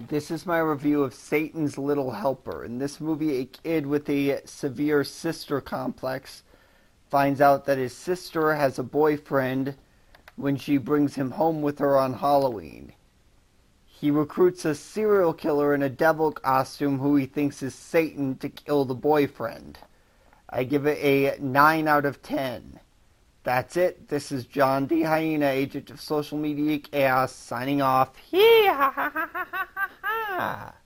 This is my review of Satan's Little Helper. In this movie, a kid with a severe sister complex finds out that his sister has a boyfriend when she brings him home with her on Halloween. He recruits a serial killer in a devil costume who he thinks is Satan to kill the boyfriend. I give it a 9 out of 10. That's it. This is John D. Hyena, agent of social media chaos, signing off. Hee ha ha ha ha ha ha.